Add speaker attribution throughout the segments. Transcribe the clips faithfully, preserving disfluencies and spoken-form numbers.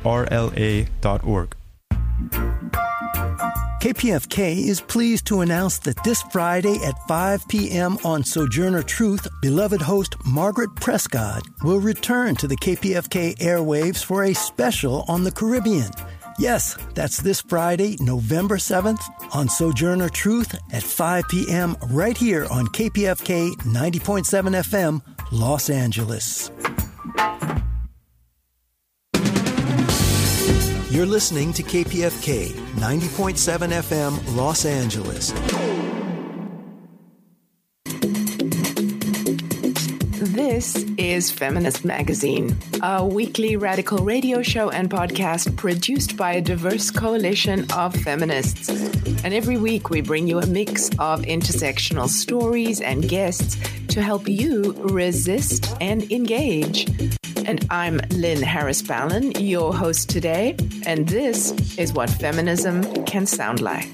Speaker 1: r l a dot org.
Speaker 2: K P F K is pleased to announce that this Friday at five p.m. on Sojourner Truth, beloved host Margaret Prescott will return to the K P F K airwaves for a special on the Caribbean. Yes, that's this Friday, November seventh, on Sojourner Truth at five p.m. right here on K P F K ninety point seven F M, Los Angeles. You're listening to K P F K ninety point seven F M, Los Angeles.
Speaker 3: This is Feminist Magazine, a weekly radical radio show and podcast produced by a diverse coalition of feminists. And every week we bring you a mix of intersectional stories and guests to help you resist and engage. And I'm Lynn Harris-Ballin, your host today, and this is what feminism can sound like.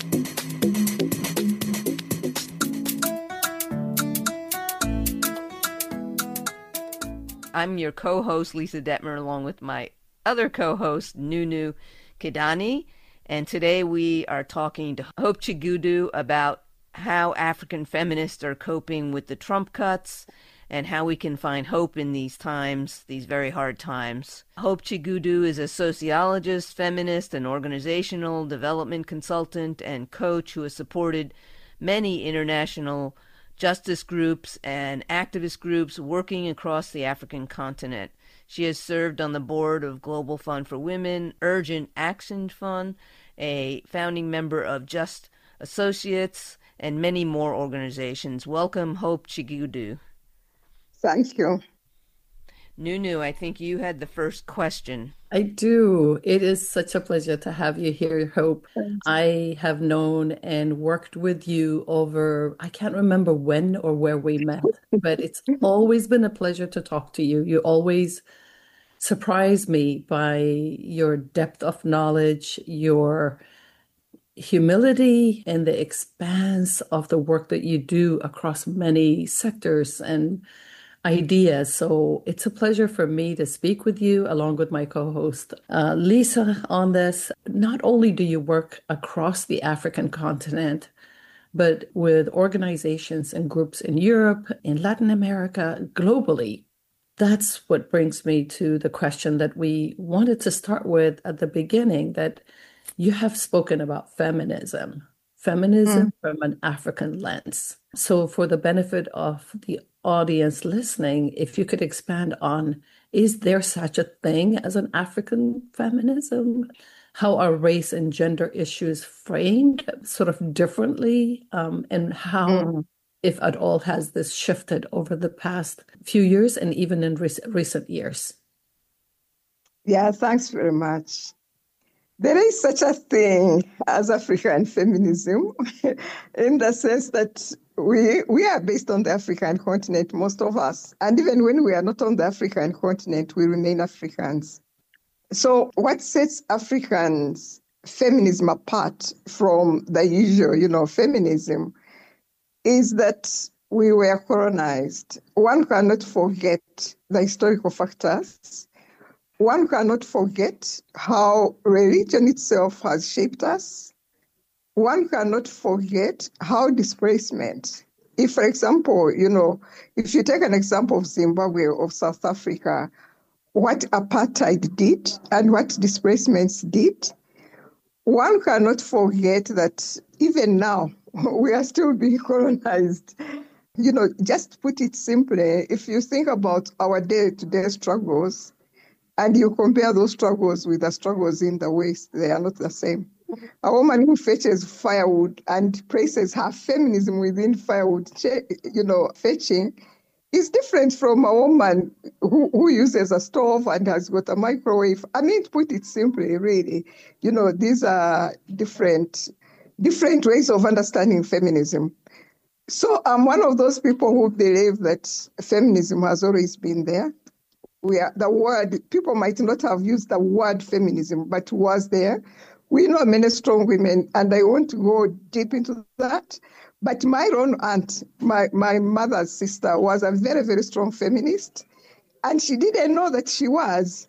Speaker 4: I'm your co-host, Lisa Detmer, along with my other co-host, Nunu Kidani. And today we are talking to Hope Chigudu about how African feminists are coping with the Trump cuts and how we can find hope in these times, these very hard times. Hope Chigudu is a sociologist, feminist, and organizational development consultant and coach who has supported many international justice groups and activist groups working across the African continent. She has served on the board of Global Fund for Women, Urgent Action Fund, a founding member of Just Associates, and many more organizations. Welcome, Hope Chigudu.
Speaker 5: Thank you.
Speaker 4: Nunu, I think you had the first question.
Speaker 6: I do. It is such a pleasure to have you here, Hope. I have known and worked with you over, I can't remember when or where we met, but it's always been a pleasure to talk to you. You always surprise me by your depth of knowledge, your humility, and the expanse of the work that you do across many sectors and ideas. So it's a pleasure for me to speak with you along with my co-host uh, Lisa on this. Not only do you work across the African continent, but with organizations and groups in Europe, in Latin America, globally. That's what brings me to the question that we wanted to start with at the beginning, that you have spoken about feminism, feminism mm. from an African lens. So for the benefit of the audience listening, if you could expand on, is there such a thing as an African feminism? How are race and gender issues framed sort of differently? Um, and how, mm. if at all, has this shifted over the past few years and even in rec- recent years?
Speaker 5: Yeah, thanks very much. There is such a thing as African feminism in the sense that we we are based on the African continent, most of us. And even when we are not on the African continent, we remain Africans. So what sets Africans feminism apart from the usual, you know, feminism is that we were colonized. One cannot forget the historical factors. One cannot forget how religion itself has shaped us. One cannot forget how displacement, if, for example, you know, if you take an example of Zimbabwe or South Africa, what apartheid did and what displacements did, one cannot forget that even now we are still being colonized. You know, just to put it simply, if you think about our day-to-day struggles, and you compare those struggles with the struggles in the West, they are not the same. A woman who fetches firewood and praises her feminism within firewood, you know, fetching, is different from a woman who, who uses a stove and has got a microwave. I mean, to put it simply, really, you know, these are different, different ways of understanding feminism. So I'm one of those people who believe that feminism has always been there. We are, the word, people might not have used the word feminism, but was there. We know many strong women, and I want to go deep into that. But my own aunt, my, my mother's sister, was a very, very strong feminist, and she didn't know that she was.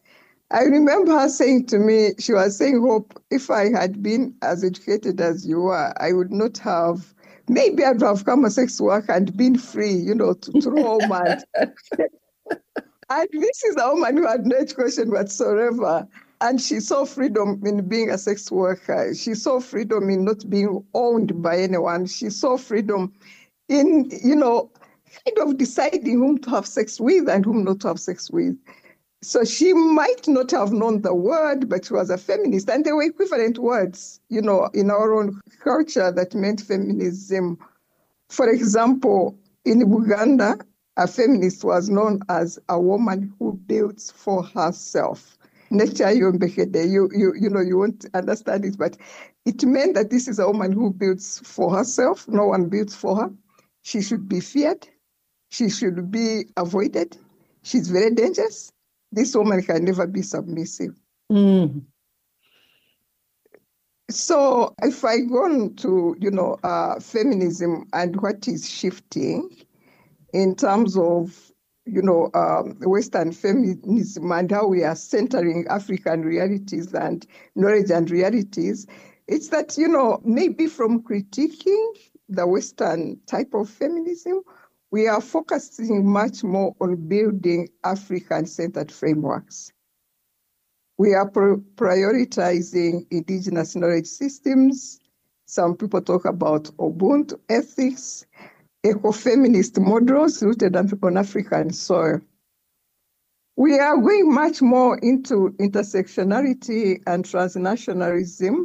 Speaker 5: I remember her saying to me, she was saying, Hope, if I had been as educated as you are, I would not have, maybe I'd have come a sex worker and been free, you know, to, to roam. And, and this is a woman who had no education whatsoever. And she saw freedom in being a sex worker. She saw freedom in not being owned by anyone. She saw freedom in, you know, kind of deciding whom to have sex with and whom not to have sex with. So she might not have known the word, but she was a feminist. And there were equivalent words, you know, in our own culture that meant feminism. For example, in Uganda, a feminist was known as a woman who builds for herself. Nature you, you, you know, you won't understand it, but it meant that this is a woman who builds for herself. No one builds for her. She should be feared. She should be avoided. She's very dangerous. This woman can never be submissive.
Speaker 6: Mm.
Speaker 5: So if I go on to, you know, uh, feminism and what is shifting in terms of, you know, um, Western feminism and how we are centering African realities and knowledge and realities, it's that, you know, maybe from critiquing the Western type of feminism, we are focusing much more on building African-centered frameworks. We are pro- prioritizing indigenous knowledge systems. Some people talk about Ubuntu ethics, ecofeminist models rooted on African soil. We are going much more into intersectionality and transnationalism.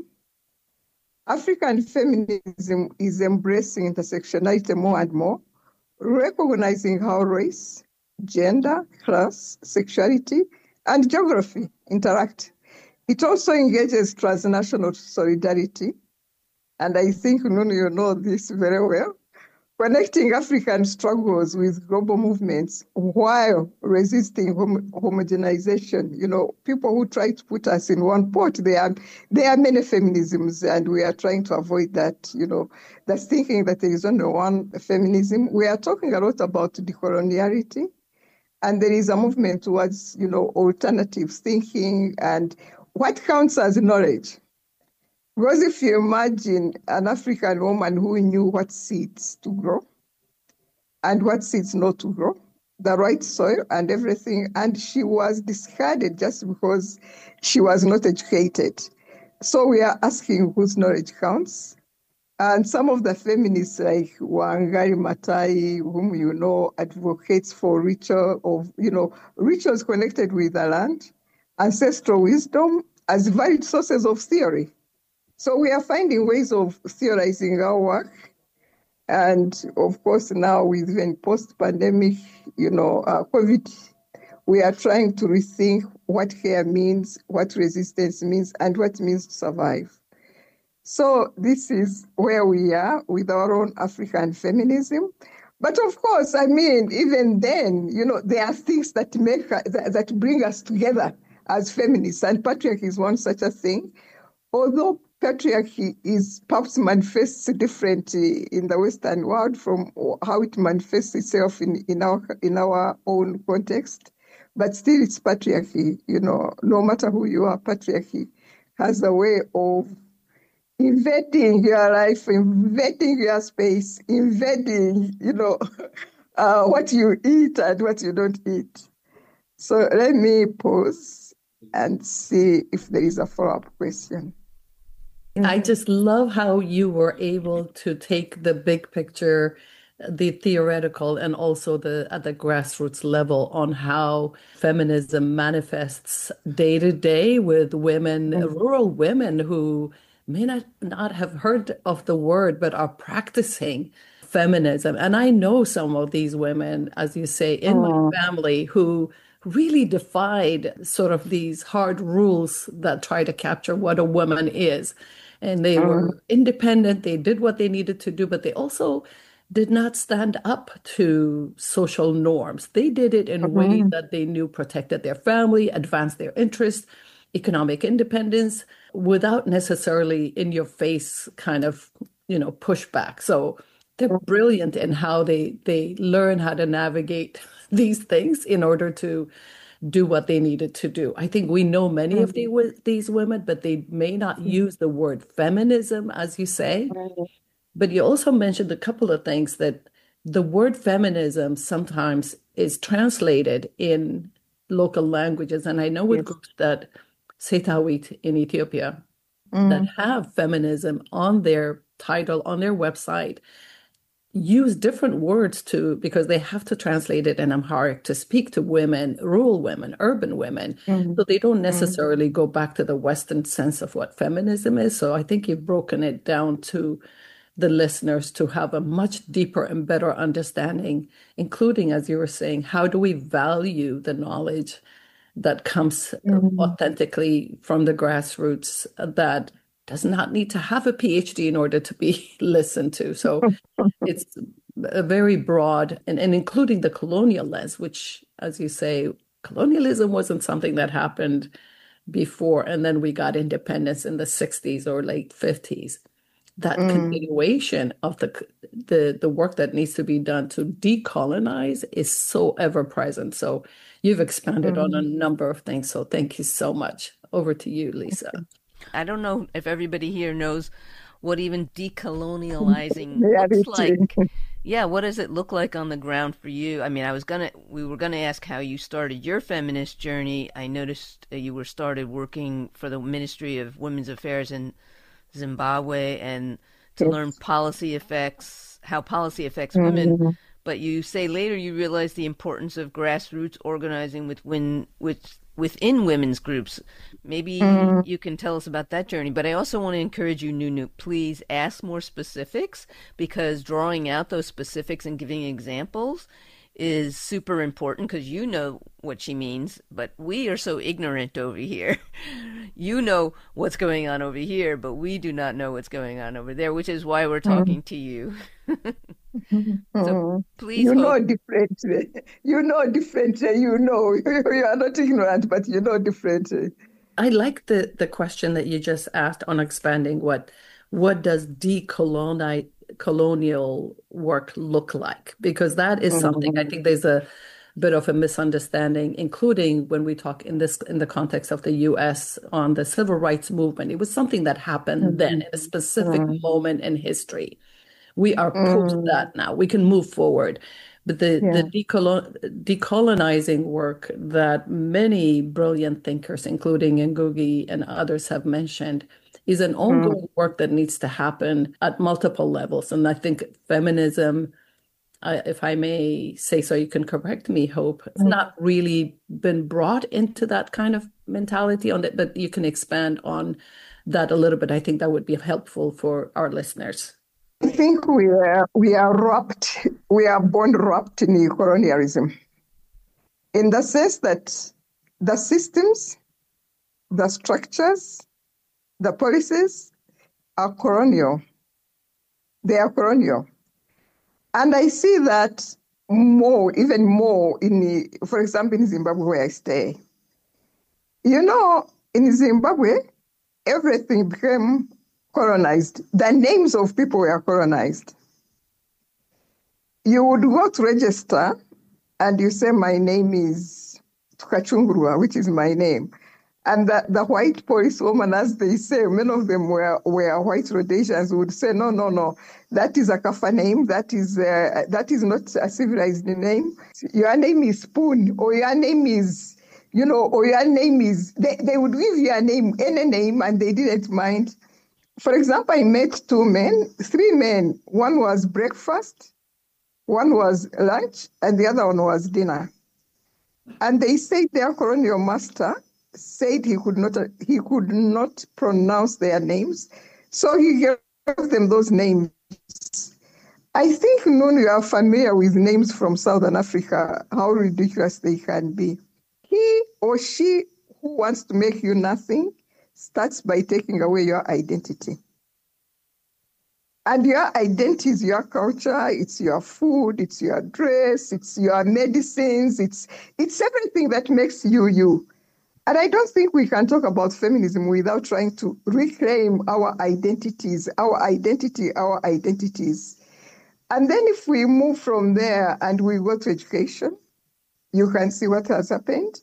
Speaker 5: African feminism is embracing intersectionality more and more, recognizing how race, gender, class, sexuality, and geography interact. It also engages transnational solidarity, and I think, Nunu, you know this very well, connecting African struggles with global movements while resisting hom- homogenization. You know, people who try to put us in one pot, there are, there are many feminisms, and we are trying to avoid that, you know, that's thinking that there is only one feminism. We are talking a lot about decoloniality, and there is a movement towards, you know, alternative thinking and what counts as knowledge. Because if you imagine an African woman who knew what seeds to grow and what seeds not to grow, the right soil and everything, and she was discarded just because she was not educated. So we are asking whose knowledge counts. And some of the feminists like Wangari Maathai, whom you know, advocates for ritual of, you know, rituals connected with the land, ancestral wisdom as valid sources of theory. So we are finding ways of theorizing our work. And of course, now with even post-pandemic, you know, uh, COVID, we are trying to rethink what care means, what resistance means, and what it means to survive. So this is where we are with our own African feminism. But of course, I mean, even then, you know, there are things that make that, that bring us together as feminists, and patriarchy is one such a thing. Although patriarchy is perhaps manifests differently in the Western world from how it manifests itself in, in our in our own context, but still it's patriarchy. You know, no matter who you are, patriarchy has a way of invading your life, invading your space, invading, you know, uh, what you eat and what you don't eat. So let me pause and see if there is a follow-up question.
Speaker 6: I just love how you were able to take the big picture, the theoretical, and also the at the grassroots level on how feminism manifests day to day with women, mm-hmm. rural women who may not, not have heard of the word, but are practicing feminism. And I know some of these women, as you say, in oh. my family who really defied sort of these hard rules that try to capture what a woman is. And they oh. were independent, they did what they needed to do, but they also did not stand up to social norms. They did it in a way mm-hmm. that they knew protected their family, advanced their interests, economic independence, without necessarily in your face kind of, you know, pushback. So they're brilliant in how they they learn how to navigate these things in order to do what they needed to do. I think we know many of the, these women, but they may not use the word feminism, as you say. But you also mentioned a couple of things, that the word feminism sometimes is translated in local languages. And I know with yes. groups that Setawit in Ethiopia mm. that have feminism on their title, on their website, use different words to, because they have to translate it in Amharic to speak to women, rural women, urban women. Mm-hmm. So they don't necessarily mm-hmm. go back to the Western sense of what feminism is. So I think you've broken it down to the listeners to have a much deeper and better understanding, including, as you were saying, how do we value the knowledge that comes mm-hmm. authentically from the grassroots that does not need to have a P H D in order to be listened to. So it's a very broad, and, and including the colonial lens, which, as you say, colonialism wasn't something that happened before, and then we got independence in the sixties or late fifties. That mm. continuation of the, the the work that needs to be done to decolonize is so ever present. So you've expanded mm. on a number of things. So thank you so much. Over to you, Lisa.
Speaker 4: I don't know if everybody here knows what even decolonializing looks like. Yeah, what does it look like on the ground for you? I mean, I was gonna, we were gonna ask how you started your feminist journey. I noticed you were started working for the Ministry of Women's Affairs in Zimbabwe, and to yes. learn policy effects, how policy affects mm-hmm. women. But you say later you realized the importance of grassroots organizing with win, with within women's groups. Maybe mm. you can tell us about that journey. But I also want to encourage you, Nunu, please ask more specifics, because drawing out those specifics and giving examples is super important, because you know what she means, but we are so ignorant over here. You know what's going on over here, but we do not know what's going on over there, which is why we're talking mm. to you. So please
Speaker 5: you
Speaker 4: hope...
Speaker 5: know differently. You know differently. You know you are not ignorant, but you know differently.
Speaker 6: I like the the question that you just asked on expanding what what does decolonize colonial work look like, because that is something mm-hmm. I think there's a bit of a misunderstanding, including when we talk in this in the context of the U S on the civil rights movement. It was something that happened mm-hmm. then in a specific mm-hmm. moment in history. We are post mm. that now. We can move forward. But the, yeah. the decolon, decolonizing work that many brilliant thinkers, including Ngugi and others, have mentioned is an ongoing mm. work that needs to happen at multiple levels. And I think feminism, uh, if I may say so, you can correct me, Hope, it's mm. not really been brought into that kind of mentality on it, but you can expand on that a little bit. I think that would be helpful for our listeners.
Speaker 5: I think we are we are wrapped, we are born wrapped in colonialism, in the sense that the systems, the structures, the policies are colonial. They are colonial. And I see that more, even more in, the, for example, in Zimbabwe where I stay. You know, in Zimbabwe, everything became colonized. The names of people were colonized. You would go to register and you say, my name is Tukachungurwa, which is my name. And the, the white policewoman, as they say, many of them were, were white Rhodesians, would say, no, no, no, that is a Kafa name. That is uh, that is not a civilized name. Your name is Spoon, or your name is, you know, or your name is, they, they would give your name, any name, and they didn't mind. For example, I met two men, three men. One was breakfast, one was lunch, and the other one was dinner. And they said their colonial master said he could not he could not pronounce their names, so he gave them those names. I think, Nunu, you are familiar with names from Southern Africa, how ridiculous they can be. He or she who wants to make you nothing starts by taking away your identity. And your identity is your culture, it's your food, it's your dress, it's your medicines, it's it's everything that makes you you. And I don't think we can talk about feminism without trying to reclaim our identities, our identity, our identities. And then if we move from there and we go to education, you can see what has happened.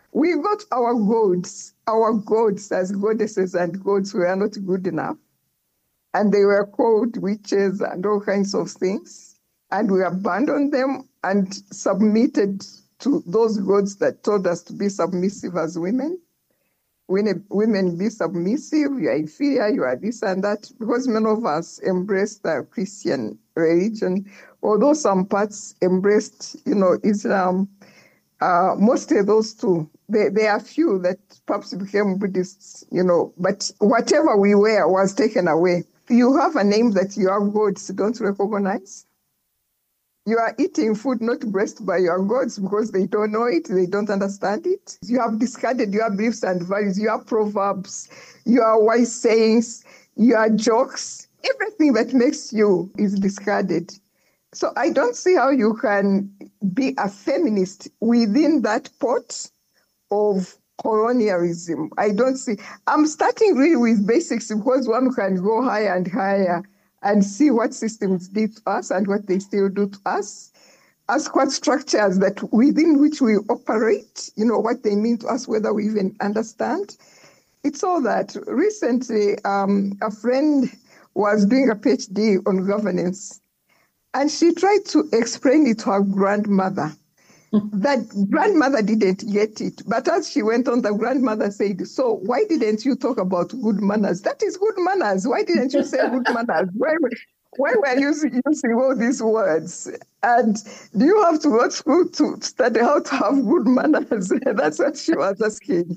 Speaker 5: We got our gods, our gods as goddesses and gods who are not good enough. And they were called witches and all kinds of things. And we abandoned them and submitted to those gods that told us to be submissive as women. When women be submissive, you are inferior, you are this and that, because many of us embraced the Christian religion, although some parts embraced, you know, Islam. Uh, mostly those two. There, there are few that perhaps became Buddhists, you know, but whatever we were was taken away. You have a name that your gods don't recognize. You are eating food not blessed by your gods because they don't know it, they don't understand it. You have discarded your beliefs and values, your proverbs, your wise sayings, your jokes. Everything that makes you is discarded. So I don't see how you can be a feminist within that pot of colonialism. I don't see. I'm starting really with basics because one can go higher and higher and see what systems did to us and what they still do to us. Ask what structures that within which we operate, you know, what they mean to us, whether we even understand. It's all that. Recently, um, a friend was doing a PhD on governance, and she tried to explain it to her grandmother. That grandmother didn't get it. But as she went on, the grandmother said, so why didn't you talk about good manners? That is good manners. Why didn't you say good manners? Why, why were you using, using all these words? And do you have to go to school to study how to have good manners? That's what she was asking.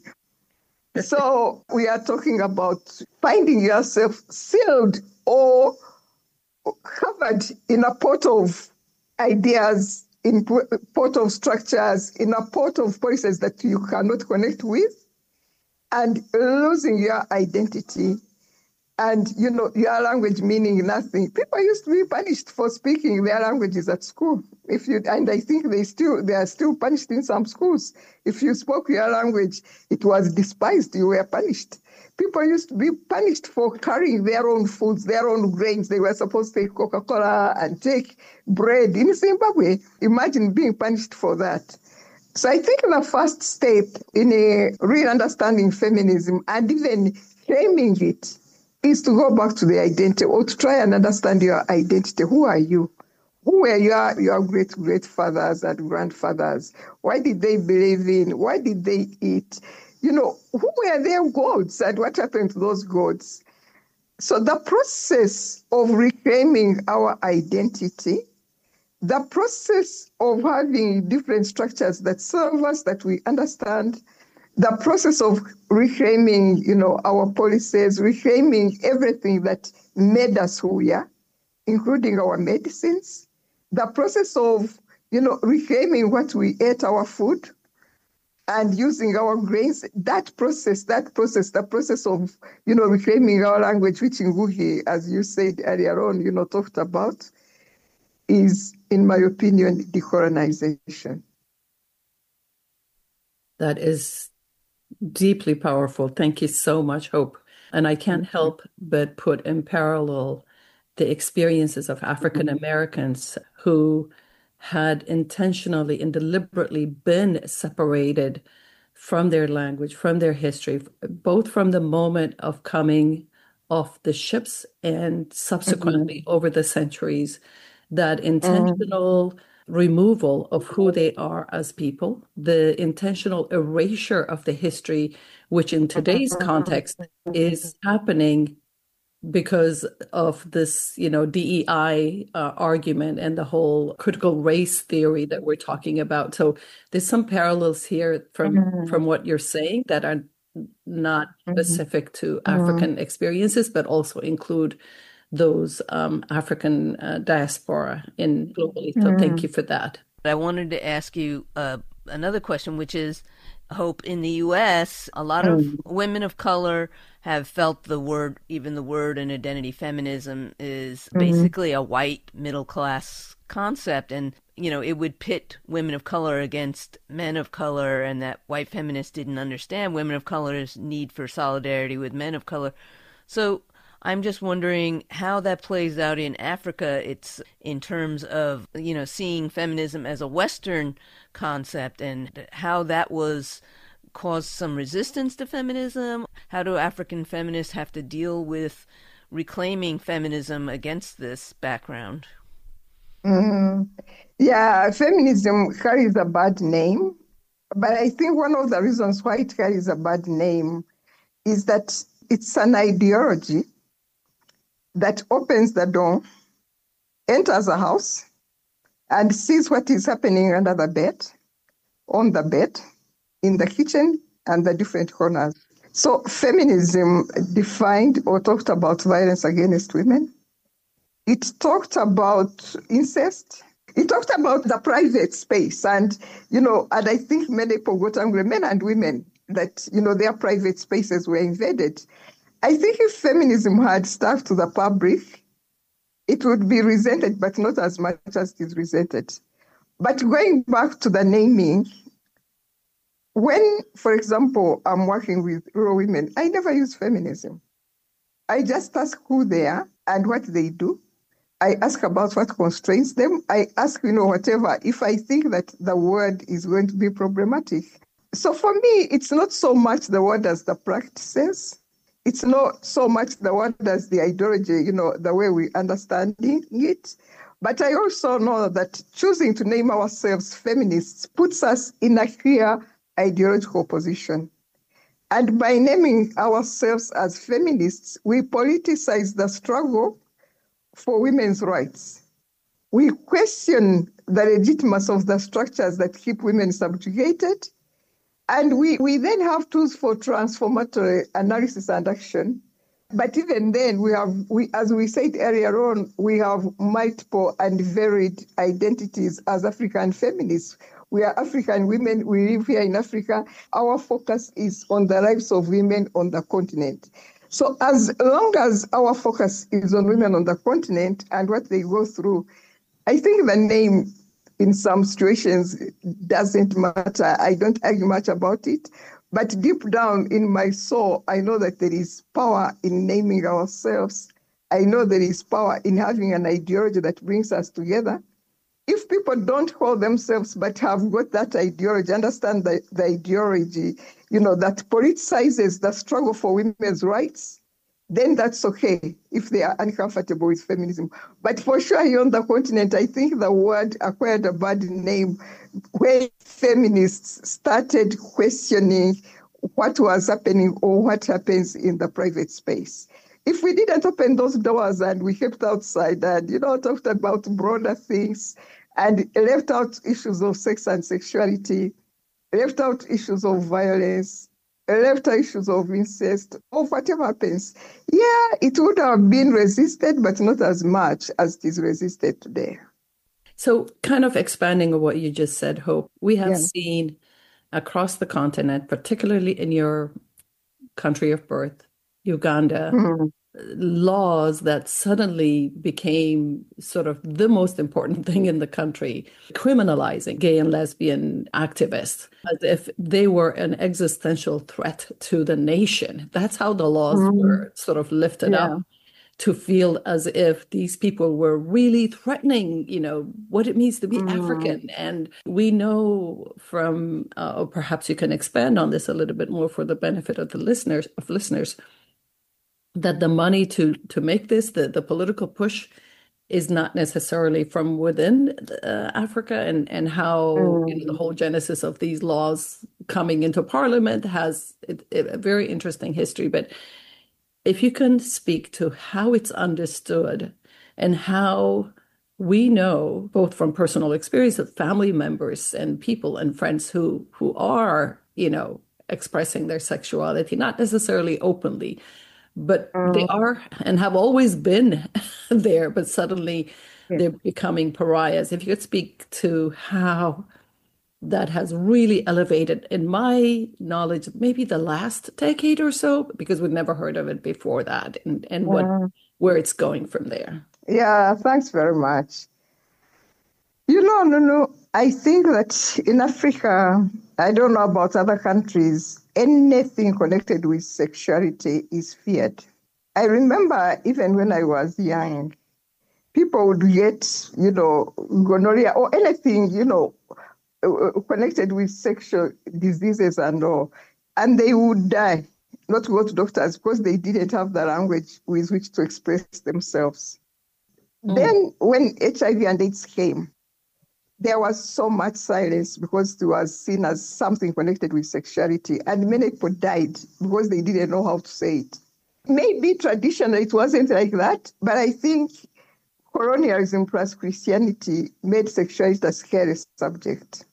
Speaker 5: So we are talking about finding yourself sealed or covered in a pot of ideas, in a pot of structures, in a pot of policies that you cannot connect with, and losing your identity and, you know, your language meaning nothing. People used to be punished for speaking their languages at school. If you, and I think they still they are still punished in some schools. If you spoke your language, it was despised. You were punished. People used to be punished for carrying their own foods, their own grains. They were supposed to take Coca-Cola and take bread. In Zimbabwe, imagine being punished for that. So I think the first step in a real understanding feminism and even framing it is to go back to the identity or to try and understand your identity. Who are you? Who were your, your great-great-fathers and grandfathers? Why did they believe in? Why did they eat? You know, who were their gods and what happened to those gods? So the process of reclaiming our identity, the process of having different structures that serve us, that we understand, the process of reclaiming, you know, our policies, reclaiming everything that made us who we are, including our medicines, the process of, you know, reclaiming what we ate, our food, and using our grains, that process, that process, the process of, you know, reclaiming our language, which Ngugi, as you said earlier on, you know, talked about, is, in my opinion, decolonization.
Speaker 6: That is deeply powerful. Thank you so much, Hope. And I can't help but put in parallel the experiences of African Americans who had intentionally and deliberately been separated from their language, from their history, both from the moment of coming off the ships and subsequently mm-hmm. over the centuries, that intentional mm-hmm. removal of who they are as people, the intentional erasure of the history, which in today's context is happening because of this, you know, D E I uh, argument and the whole critical race theory that we're talking about. So there's some parallels here from, mm-hmm. from what you're saying that are not mm-hmm. specific to mm-hmm. African experiences, but also include those um, African uh, diaspora in globally. So mm-hmm. thank you for that.
Speaker 4: I wanted to ask you uh, another question, which is, Hope, in the U S, a lot of mm. women of color have felt the word, even the word and identity feminism is mm-hmm. basically a white middle class concept. And, you know, it would pit women of color against men of color, and that white feminists didn't understand women of color's need for solidarity with men of color. So I'm just wondering how that plays out in Africa. It's in terms of, you know, seeing feminism as a Western concept and how that was caused some resistance to feminism? How do African feminists have to deal with reclaiming feminism against this background?
Speaker 5: Mm, yeah, feminism carries a bad name, but I think one of the reasons why it carries a bad name is that it's an ideology that opens the door, enters a house, and sees what is happening under the bed, on the bed, in the kitchen, and the different corners. So feminism defined or talked about violence against women. It talked about incest. It talked about the private space. And, you know, and I think many people got angry, men and women, that, you know, their private spaces were invaded. I think if feminism had stuck to the public, it would be resented, but not as much as it is resented. But going back to the naming, when, for example, I'm working with rural women, I never use feminism. I just ask who they are and what they do. I ask about what constrains them. I ask, you know, whatever, if I think that the word is going to be problematic. So for me, it's not so much the word as the practices. It's not so much the word as the ideology, you know, the way we understand it. But I also know that choosing to name ourselves feminists puts us in a clear ideological position. And by naming ourselves as feminists, we politicize the struggle for women's rights. We question the legitimacy of the structures that keep women subjugated. And we, we then have tools for transformatory analysis and action. But even then, we have, we, as we said earlier on, we have multiple and varied identities as African feminists. We are African women. We live here in Africa. Our focus is on the lives of women on the continent. So as long as our focus is on women on the continent and what they go through, I think the name in some situations doesn't matter. I don't argue much about it. But deep down in my soul, I know that there is power in naming ourselves. I know there is power in having an ideology that brings us together. If people don't call themselves but have got that ideology, understand the, the ideology, you know, that politicizes the struggle for women's rights, then that's okay if they are uncomfortable with feminism. But for sure here on the continent, I think the word acquired a bad name when feminists started questioning what was happening or what happens in the private space. If we didn't open those doors and we kept outside and, you know, talked about broader things and left out issues of sex and sexuality, left out issues of violence, left out issues of incest, or whatever happens, yeah, it would have been resisted, but not as much as it is resisted today.
Speaker 6: So kind of expanding on what you just said, Hope, we have
Speaker 5: Yeah.
Speaker 6: seen across the continent, particularly in your country of birth, Uganda,
Speaker 5: Mm-hmm.
Speaker 6: laws that suddenly became sort of the most important thing in the country, criminalizing gay and lesbian activists as if they were an existential threat to the nation. That's how the laws
Speaker 5: Mm-hmm.
Speaker 6: were sort of lifted
Speaker 5: Yeah.
Speaker 6: up, to feel as if these people were really threatening, you know, what it means to be
Speaker 5: Mm-hmm.
Speaker 6: African. And we know from, uh, or perhaps you can expand on this a little bit more for the benefit of the listeners, of listeners, that the money to to make this, the, the political push, is not necessarily from within uh, Africa, and, and how
Speaker 5: Mm.
Speaker 6: you know, the whole genesis of these laws coming into parliament has a, a very interesting history. But if you can speak to how it's understood and how we know, both from personal experience of family members and people and friends who who are, you know, expressing their sexuality, not necessarily openly, but they are and have always been there, but suddenly
Speaker 5: Yeah.
Speaker 6: they're becoming pariahs. If you could speak to how that has really elevated, in my knowledge, maybe the last decade or so, because we've never heard of it before that, and, and what where it's going from there.
Speaker 5: Yeah, thanks very much. You know, Nunu, I think that in Africa, I don't know about other countries, anything connected with sexuality is feared. I remember even when I was young, people would get, you know, gonorrhea or anything, you know, uh, connected with sexual diseases and all, and they would die, not go to doctors because they didn't have the language with which to express themselves. Mm. Then when H I V and AIDS came, there was so much silence because it was seen as something connected with sexuality, and many people died because they didn't know how to say it. Maybe traditionally it wasn't like that, but I think colonialism plus Christianity made sexuality a scary subject.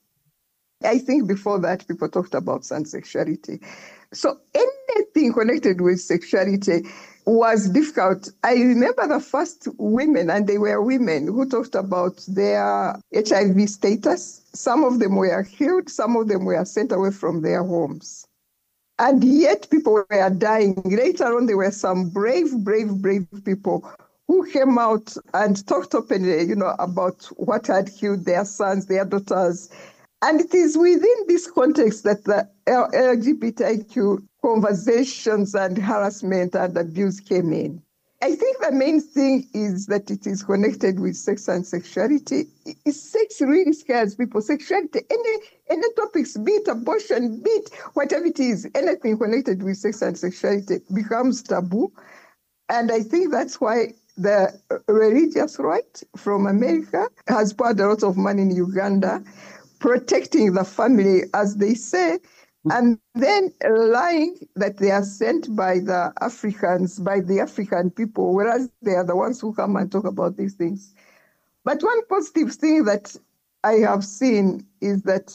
Speaker 5: I think before that, people talked about sexuality. So anything connected with sexuality was difficult. I remember the first women, and they were women, who talked about their H I V status. Some of them were killed, some of them were sent away from their homes. And yet people were dying. Later on, there were some brave, brave, brave people who came out and talked openly, you know, about what had killed their sons, their daughters. And it is within this context that the L G B T Q conversations and harassment and abuse came in. I think the main thing is that it is connected with sex and sexuality. Sex really scares people. Sexuality, any any topics, be it abortion, be it whatever it is, anything connected with sex and sexuality becomes taboo. And I think that's why the religious right from America has poured a lot of money in Uganda, protecting the family, as they say, and then lying that they are sent by the Africans, by the African people, whereas they are the ones who come and talk about these things. But one positive thing that I have seen is that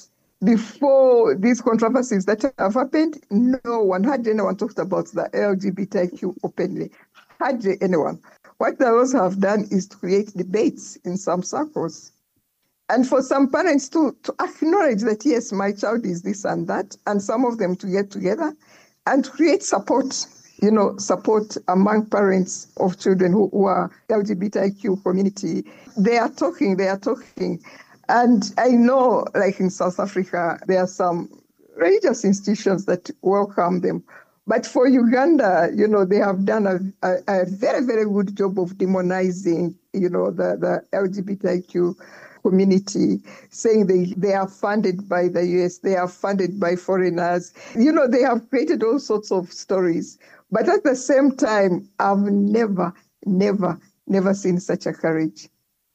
Speaker 5: before these controversies that have happened, no one, hardly anyone talked about the L G B T Q openly. Hardly anyone. What the laws have done is to create debates in some circles. And for some parents to, to acknowledge that, yes, my child is this and that, and some of them to get together and create support, you know, support among parents of children who, who are L G B T Q community. They are talking, they are talking. And I know, like in South Africa, there are some religious institutions that welcome them. But for Uganda, you know, they have done a, a, a very, very good job of demonizing, you know, the, the L G B T Q community, saying they, they are funded by the U S, they are funded by foreigners. You know, they have created all sorts of stories. But at the same time, I've never, never, never seen such a courage.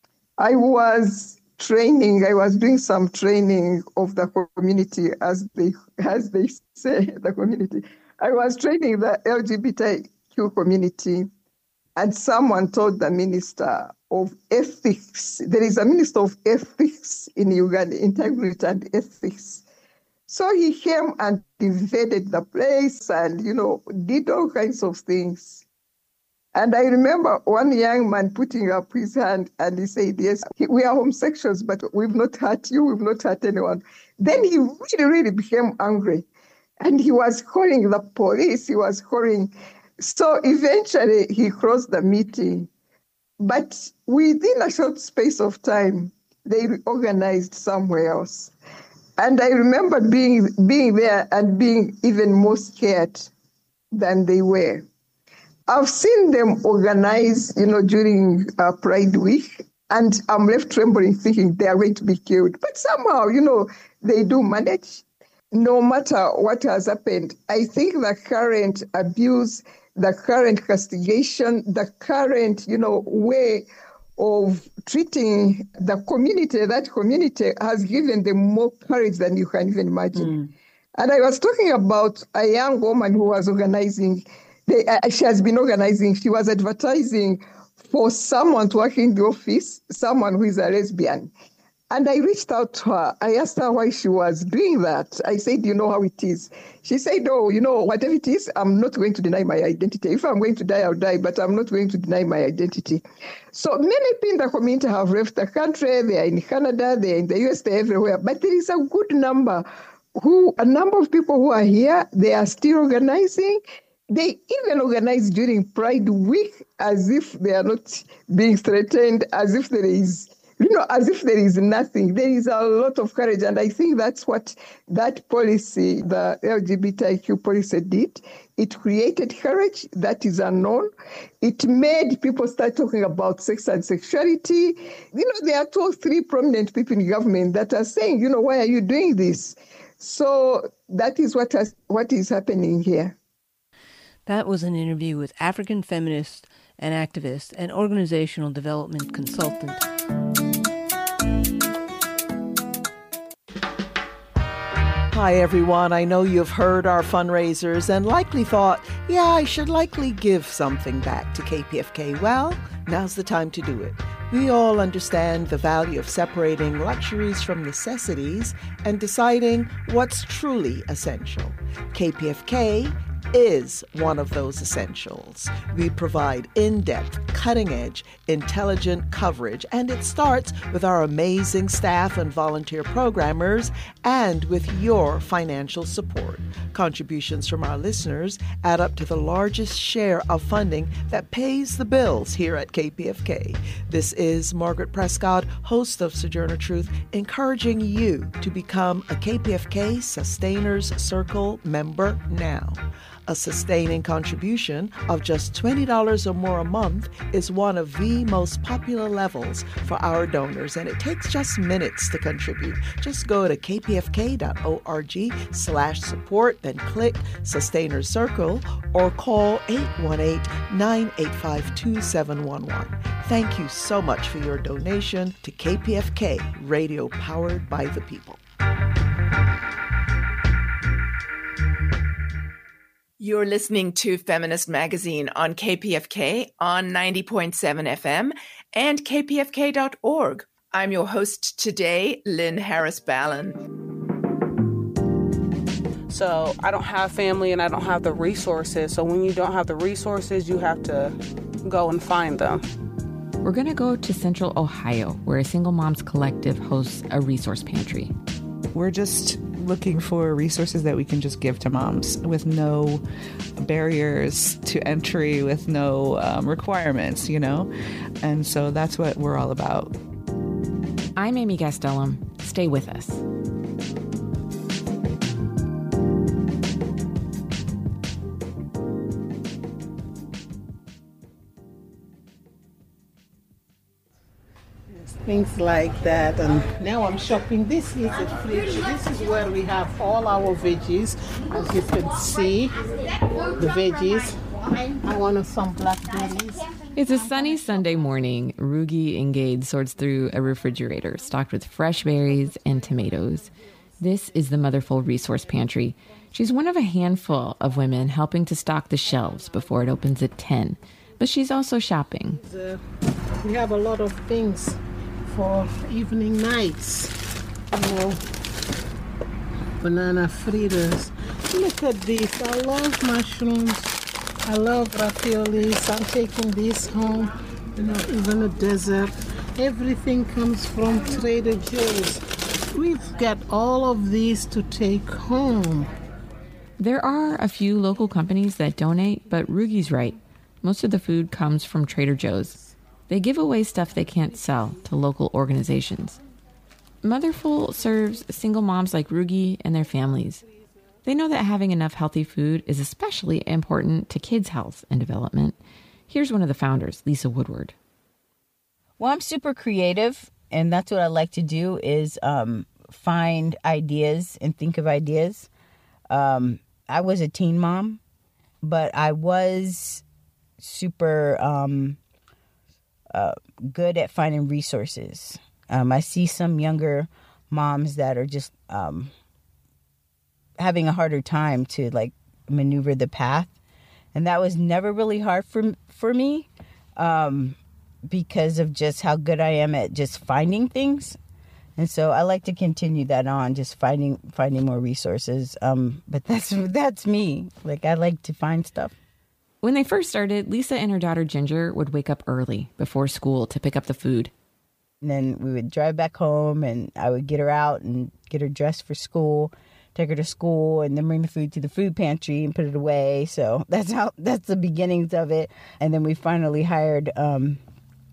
Speaker 5: I was training, I was doing some training of the community, as they, as they say, the community. I was training the L G B T Q community, and someone told the minister of ethics, there is a minister of ethics in Uganda, integrity and ethics. So he came and invaded the place and, you know, did all kinds of things. And I remember one young man putting up his hand and he said, yes, we are homosexuals, but we've not hurt you, we've not hurt anyone. Then he really, really became angry. And he was calling the police, he was calling. So eventually he closed the meeting. But within a short space of time, they reorganized somewhere else. And I remember being being there and being even more scared than they were. I've seen them organize, you know, during uh, Pride Week, and I'm left trembling thinking they are going to be killed. But somehow, you know, they do manage. No matter what has happened, I think the current abuse, the current castigation, the current, you know, way of treating the community, that community has given them more courage than you can even imagine. Mm. And I was talking about a young woman who was organizing, they, uh, she has been organizing, she was advertising for someone to work in the office, someone who is a lesbian. And I reached out to her. I asked her why she was doing that. I said, you know how it is. She said, oh, you know, whatever it is, I'm not going to deny my identity. If I'm going to die, I'll die, but I'm not going to deny my identity. So many people in the community have left the country. They are in Canada, they're in the U S, they're everywhere. But there is a good number, who a number of people who are here. They are still organizing. They even organize during Pride Week as if they are not being threatened, as if there is you know, as if there is nothing. There is a lot of courage. And I think that's what that policy, the L G B T Q policy did. It created courage that is unknown. It made people start talking about sex and sexuality. You know, there are two or three prominent people in government that are saying, you know, why are you doing this? So that is what has, what is happening here.
Speaker 4: That was an interview with African feminist and activist and organizational development consultant.
Speaker 7: Hi, everyone. I know you've heard our fundraisers and likely thought, yeah, I should likely give something back to K P F K. Well, now's the time to do it. We all understand the value of separating luxuries from necessities and deciding what's truly essential. K P F K is one of those essentials. We provide in-depth, cutting-edge, intelligent coverage, and it starts with our amazing staff and volunteer programmers and with your financial support. Contributions from our listeners add up to the largest share of funding that pays the bills here at K P F K. This is Margaret Prescott, host of Sojourner Truth, encouraging you to become a K P F K Sustainers Circle member now. A sustaining contribution of just twenty dollars or more a month is one of the most popular levels for our donors, and it takes just minutes to contribute. Just go to kpfk.org slash support, then click Sustainers Circle or call eight one eight, nine eight five, two seven one one. Thank you so much for your donation to K P F K, radio powered by the people.
Speaker 3: You're listening to Feminist Magazine on K P F K on ninety point seven F M and k p f k dot org. I'm your host today, Lynn Harris-Ballin.
Speaker 8: So I don't have family and I don't have the resources. So when you don't have the resources, you have to go and find them.
Speaker 9: We're going to go to Central Ohio, where a Single Moms Collective hosts a resource pantry.
Speaker 10: We're just looking for resources that we can just give to moms with no barriers to entry, with no um, requirements, you know? And so that's what we're all about.
Speaker 9: I'm Amy Gastelum. Stay with us.
Speaker 11: Things like that, and now I'm shopping. This is a fridge. This is where we have all our veggies. As you can see, the veggies. I wanted some blackberries.
Speaker 9: It's a sunny Sunday morning. Rugi Engade sorts through a refrigerator stocked with fresh berries and tomatoes. This is the Motherful Resource Pantry. She's one of a handful of women helping to stock the shelves before it opens at ten. But she's also shopping.
Speaker 11: Uh, we have a lot of things for evening nights, you know, banana fritters. Look at this. I love mushrooms. I love raviolis. I'm taking this home, you know, even a dessert. Everything comes from Trader Joe's. We've got all of these to take home.
Speaker 9: There are a few local companies that donate, but Rugi's right. Most of the food comes from Trader Joe's. They give away stuff they can't sell to local organizations. Motherful serves single moms like Rugi and their families. They know that having enough healthy food is especially important to kids' health and development. Here's one of the founders, Lisa Woodward.
Speaker 12: Well, I'm super creative, and that's what I like to do is um, find ideas and think of ideas. Um, I was a teen mom, but I was super... Um, Uh, good at finding resources. Um, I see some younger moms that are just um, having a harder time to like maneuver the path, and that was never really hard for for me um, because of just how good I am at just finding things, and so I like to continue that on, just finding finding more resources. Um, but that's that's me. Like I like to find stuff.
Speaker 9: When they first started, Lisa and her daughter Ginger would wake up early before school to pick up the food.
Speaker 12: And then we would drive back home, and I would get her out and get her dressed for school, take her to school, and then bring the food to the food pantry and put it away. So that's how that's the beginnings of it. And then we finally hired um,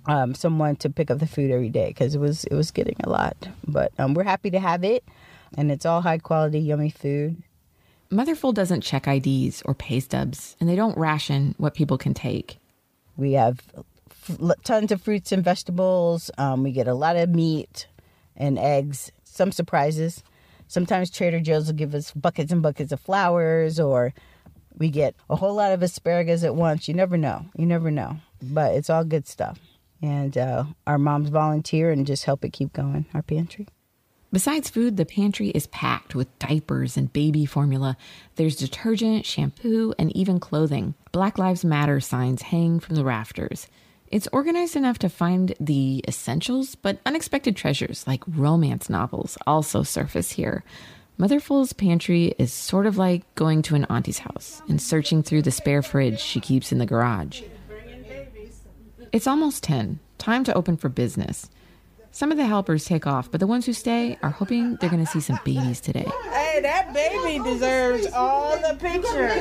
Speaker 12: um, someone to pick up the food every day because it was it was getting a lot. But um, we're happy to have it, and it's all high quality, yummy food.
Speaker 9: Motherful doesn't check I Ds or pay stubs, and they don't ration what people can take.
Speaker 12: We have f- tons of fruits and vegetables. Um, we get a lot of meat and eggs, some surprises. Sometimes Trader Joe's will give us buckets and buckets of flowers, or we get a whole lot of asparagus at once. You never know. You never know. But it's all good stuff. And uh, our moms volunteer and just help it keep going, our pantry.
Speaker 9: Besides food, the pantry is packed with diapers and baby formula. There's detergent, shampoo, and even clothing. Black Lives Matter signs hang from the rafters. It's organized enough to find the essentials, but unexpected treasures like romance novels also surface here. Motherful's pantry is sort of like going to an auntie's house and searching through the spare fridge she keeps in the garage. It's almost ten, time to open for business. Some of the helpers take off, but the ones who stay are hoping they're going to see some babies today.
Speaker 11: Hey, that baby deserves all the pictures.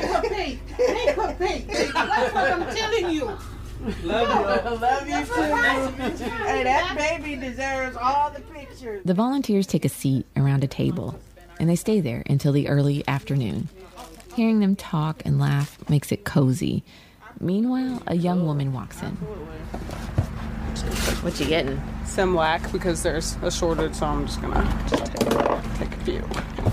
Speaker 11: That's what I'm telling you.
Speaker 8: Love you.
Speaker 11: Love you too. Hey, that baby deserves all the pictures.
Speaker 9: The volunteers take a seat around a table, and they stay there until the early afternoon. Hearing them talk and laugh makes it cozy. Meanwhile, a young woman walks in.
Speaker 4: What you getting?
Speaker 8: Simlac, because there's a shortage, so I'm just gonna just take, take a few.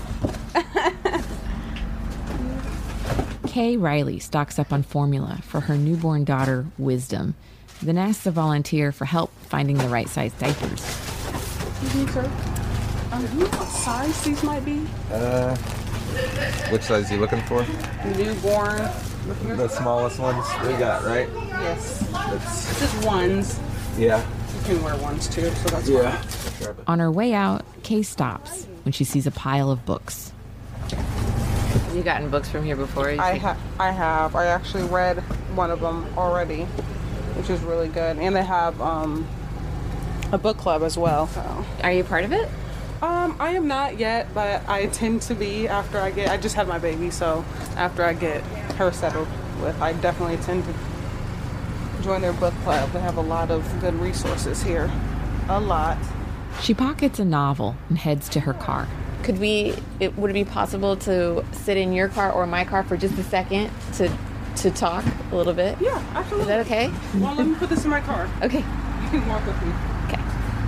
Speaker 9: Kay Riley stocks up on formula for her newborn daughter, Wisdom, then asks a volunteer for help finding the right size diapers.
Speaker 8: Excuse me, sir. Um, do you know what size these might be?
Speaker 13: Uh, which size are you looking for?
Speaker 8: Newborn.
Speaker 13: The smallest ones we got, right?
Speaker 8: Yes.
Speaker 13: That's,
Speaker 8: just ones.
Speaker 13: Yeah.
Speaker 8: You can wear ones too, so that's
Speaker 13: yeah.
Speaker 8: fine.
Speaker 9: On her way out, Kay stops when she sees a pile of books.
Speaker 4: You gotten books from here before?
Speaker 8: I have. I have. I actually read one of them already, which is really good. And they have um, a book club as well. So.
Speaker 4: Are you part of it?
Speaker 8: Um, I am not yet, but I intend to be after I get. I just had my baby, so after I get her settled with, I definitely intend to join their book club. They have a lot of good resources here. A lot.
Speaker 9: She pockets a novel and heads to her car.
Speaker 4: Could we, it, would it be possible to sit in your car or my car for just a second to to talk a little bit?
Speaker 8: Yeah, absolutely.
Speaker 4: Is that okay?
Speaker 8: Well, let me put this in my car.
Speaker 4: Okay.
Speaker 8: You can walk with me.
Speaker 4: Okay.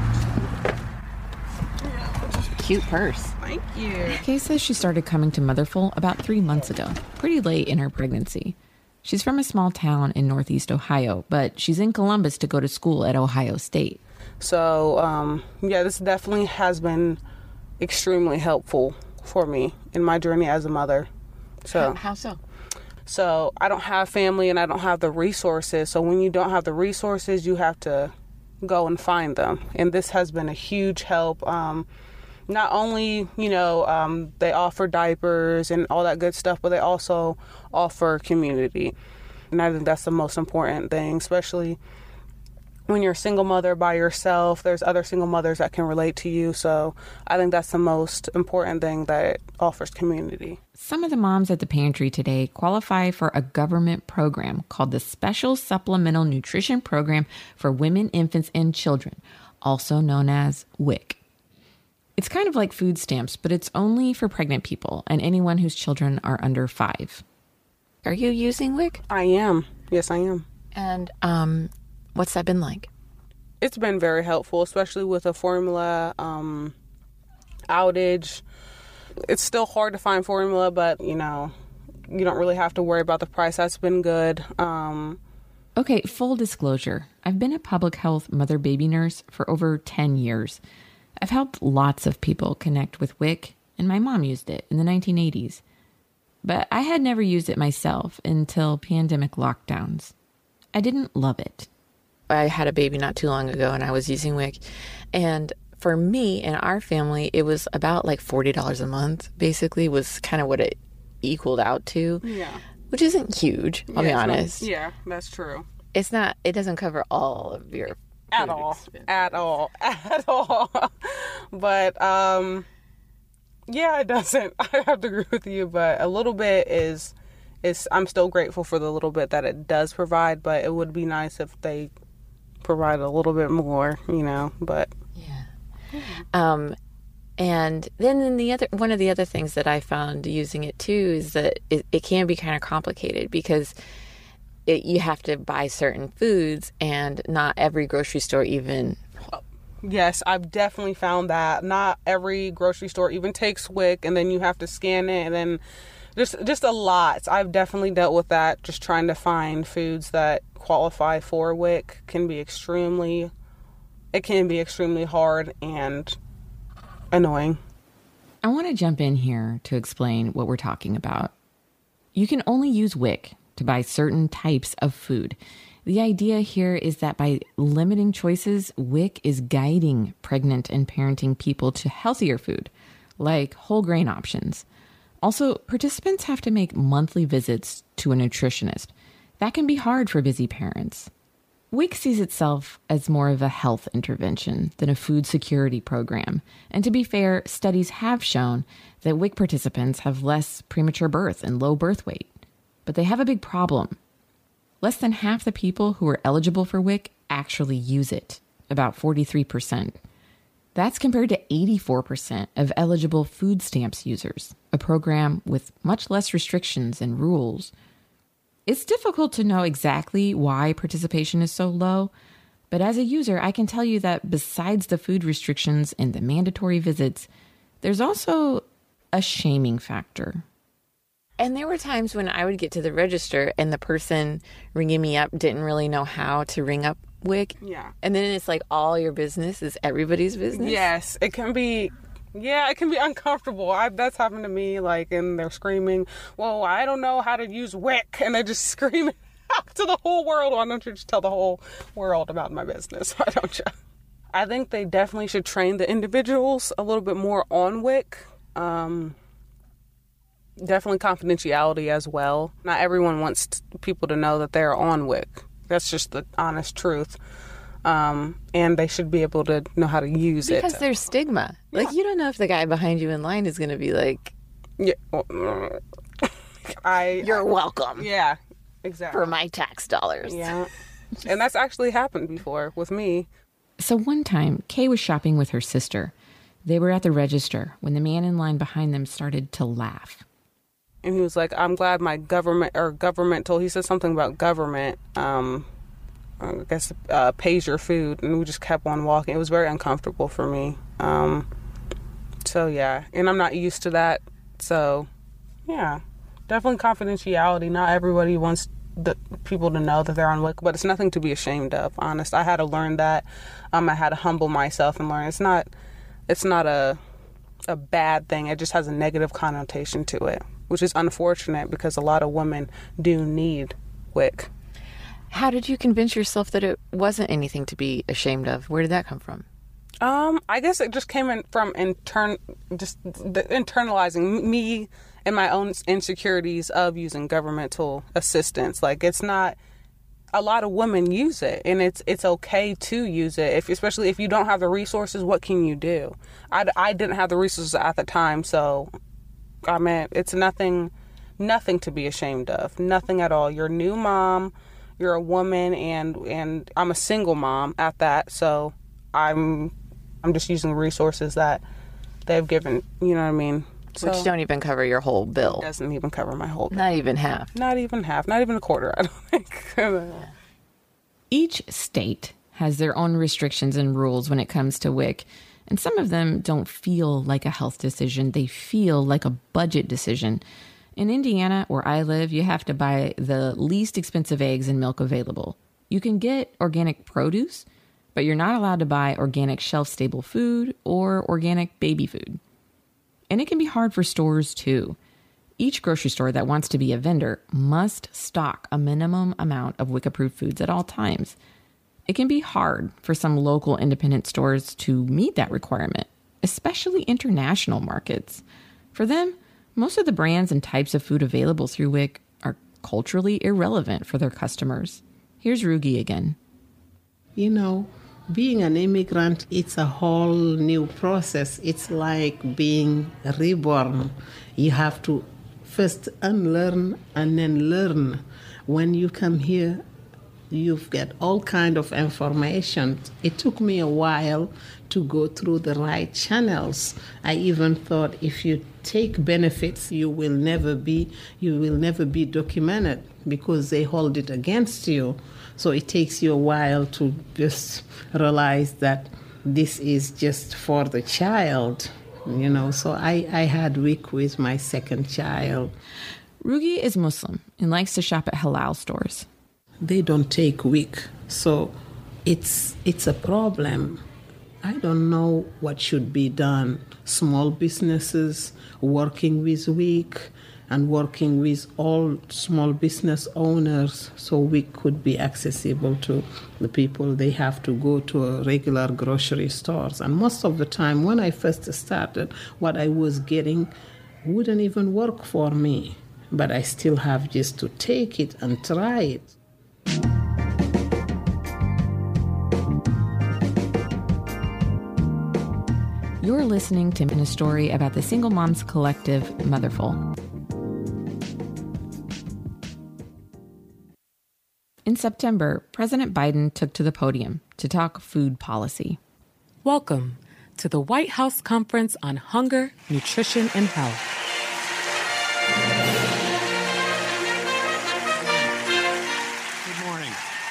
Speaker 4: Cute purse.
Speaker 8: Thank you.
Speaker 9: Kay says she started coming to Motherful about three months ago, pretty late in her pregnancy. She's from a small town in Northeast Ohio, but she's in Columbus to go to school at Ohio State.
Speaker 8: So, um, yeah, this definitely has been extremely helpful for me in my journey as a mother. So,
Speaker 4: how, how so?
Speaker 8: So, I don't have family and I don't have the resources. So, when you don't have the resources, you have to go and find them. And this has been a huge help. Um, not only, you know, um, they offer diapers and all that good stuff, but they also offer community. And I think that's the most important thing, especially when you're a single mother by yourself. There's other single mothers that can relate to you. So I think that's the most important thing, that it offers community.
Speaker 9: Some of the moms at the pantry today qualify for a government program called the Special Supplemental Nutrition Program for Women, Infants, and Children, also known as W I C. It's kind of like food stamps, but it's only for pregnant people and anyone whose children are under five.
Speaker 4: Are you using W I C?
Speaker 8: I am. Yes, I am.
Speaker 4: And um, what's that been like?
Speaker 8: It's been very helpful, especially with a formula um, outage. It's still hard to find formula, but, you know, you don't really have to worry about the price. That's been good. Um,
Speaker 9: okay, full disclosure. I've been a public health mother-baby nurse for over ten years. I've helped lots of people connect with W I C, and my mom used it in the nineteen eighties. But I had never used it myself until pandemic lockdowns. I didn't love it.
Speaker 14: I had a baby not too long ago, and I was using W I C. And for me and our family, it was about like forty dollars a month, basically, was kind of what it equaled out to.
Speaker 8: Yeah.
Speaker 14: Which isn't huge, I'll
Speaker 8: yeah,
Speaker 14: be honest.
Speaker 8: Not, yeah, that's true.
Speaker 14: It's not, it doesn't cover all of your
Speaker 8: At all. Expenses. At all. At all. But, um, yeah, it doesn't. I have to agree with you, but a little bit is, is, I'm still grateful for the little bit that it does provide, but it would be nice if they provide a little bit more, you know, but.
Speaker 14: Yeah. Um, and then, then the other, one of the other things that I found using it too is that it, it can be kind of complicated because it, you have to buy certain foods and not every grocery store even.
Speaker 8: Yes, I've definitely found that. Not every grocery store even takes WIC, and then you have to scan it, and then just just a lot. I've definitely dealt with that. Just trying to find foods that qualify for WIC can be extremely, it can be extremely hard and annoying.
Speaker 9: I want to jump in here to explain what we're talking about. You can only use WIC to buy certain types of food. The idea here is that by limiting choices, WIC is guiding pregnant and parenting people to healthier food, like whole grain options. Also, participants have to make monthly visits to a nutritionist. That can be hard for busy parents. WIC sees itself as more of a health intervention than a food security program. And to be fair, studies have shown that WIC participants have less premature birth and low birth weight. But they have a big problem. Less than half the people who are eligible for WIC actually use it, about forty-three percent. That's compared to eighty-four percent of eligible food stamps users, a program with much less restrictions and rules. It's difficult to know exactly why participation is so low, but as a user, I can tell you that besides the food restrictions and the mandatory visits, there's also a shaming factor.
Speaker 14: And there were times when I would get to the register and the person ringing me up didn't really know how to ring up WIC.
Speaker 8: Yeah.
Speaker 14: And then it's like all your business is everybody's business.
Speaker 8: Yes, it can be, yeah, it can be uncomfortable. I, that's happened to me, like, and they're screaming, well, I don't know how to use WIC. And they just scream out to the whole world. Why don't you just tell the whole world about my business? Why don't you? I think they definitely should train the individuals a little bit more on WIC. Um... Definitely confidentiality as well. Not everyone wants t- people to know that they're on WIC. That's just the honest truth. Um, and they should be able to know how to use
Speaker 14: because
Speaker 8: it.
Speaker 14: Because there's stigma. Yeah. Like, you don't know if the guy behind you in line is going to be like,
Speaker 8: yeah, well, I,
Speaker 14: you're
Speaker 8: I,
Speaker 14: welcome.
Speaker 8: Yeah, exactly.
Speaker 14: For my tax dollars.
Speaker 8: Yeah. And that's actually happened before with me.
Speaker 9: So one time, Kay was shopping with her sister. They were at the register when the man in line behind them started to laugh.
Speaker 8: And he was like, I'm glad my government, or governmental, he said something about government, um, I guess, uh, pays your food. And we just kept on walking. It was very uncomfortable for me. Um, so, yeah. And I'm not used to that. So, yeah. Definitely confidentiality. Not everybody wants the people to know that they're on WIC, but it's nothing to be ashamed of, honest. I had to learn that. Um, I had to humble myself and learn. It's not, it's not a, a bad thing. It just has a negative connotation to it, which is unfortunate because a lot of women do need WIC.
Speaker 14: How did you convince yourself that it wasn't anything to be ashamed of? Where did that come from?
Speaker 8: Um, I guess it just came in from intern, just the internalizing me and my own insecurities of using governmental assistance. Like, it's not, a lot of women use it, and it's it's okay to use it, if especially if you don't have the resources. What can you do? I, I didn't have the resources at the time, so I mean, it's nothing, nothing to be ashamed of. Nothing at all. You're a new mom. You're a woman, and and I'm a single mom at that. So I'm I'm just using resources that they've given. You know what I mean?
Speaker 14: Which so, don't even cover your whole bill.
Speaker 8: It doesn't even cover my whole bill.
Speaker 14: Not even half.
Speaker 8: Not even half. Not even a quarter, I don't think.
Speaker 9: Each state has their own restrictions and rules when it comes to WIC. And some of them don't feel like a health decision. They feel like a budget decision. In Indiana, where I live, you have to buy the least expensive eggs and milk available. You can get organic produce, but you're not allowed to buy organic shelf-stable food or organic baby food. And it can be hard for stores, too. Each grocery store that wants to be a vendor must stock a minimum amount of WIC-approved foods at all times. It can be hard for some local independent stores to meet that requirement, especially international markets. For them, most of the brands and types of food available through WIC are culturally irrelevant for their customers. Here's Rugi again.
Speaker 11: You know, being an immigrant, it's a whole new process. It's like being reborn. You have to first unlearn and then learn. When you come here, you've got all kind of information. It took me a while to go through the right channels. I even thought if you take benefits, you will never be you will never be documented because they hold it against you. So it takes you a while to just realize that this is just for the child, you know. So I, I had week with my second child.
Speaker 9: Rugi is Muslim and likes to shop at halal stores.
Speaker 11: They don't take week, so it's it's a problem. I don't know what should be done. Small businesses working with week and working with all small business owners so we could be accessible to the people. They have to go to a regular grocery stores. And most of the time when I first started, what I was getting wouldn't even work for me. But I still have just to take it and try it.
Speaker 9: You're listening to a story about the Single Moms Collective, Motherful. In September, President Biden took to the podium to talk food policy.
Speaker 15: Welcome to the White House Conference on Hunger, Nutrition, and Health.
Speaker 16: Good morning.